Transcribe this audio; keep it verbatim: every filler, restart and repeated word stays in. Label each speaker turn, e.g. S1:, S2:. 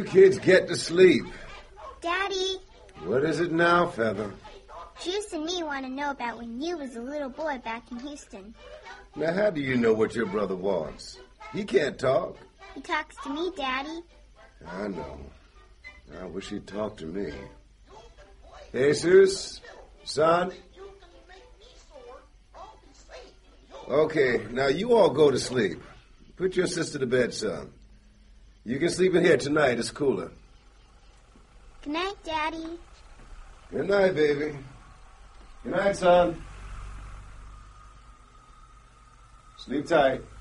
S1: kids get to sleep.
S2: Daddy.
S1: What is it now, Feather?
S2: Juice and me want to know about when you was a little boy back in Houston.
S1: Now, how do you know what your brother wants? He can't talk.
S2: He talks to me, Daddy.
S1: I know. I wish he'd talk to me. Jesus, son. Okay, now you all go to sleep. Put your sister to bed, son. You can sleep in here tonight. It's cooler.
S2: Good night, Daddy.
S1: Good night, baby. Good night, son. Sleep tight.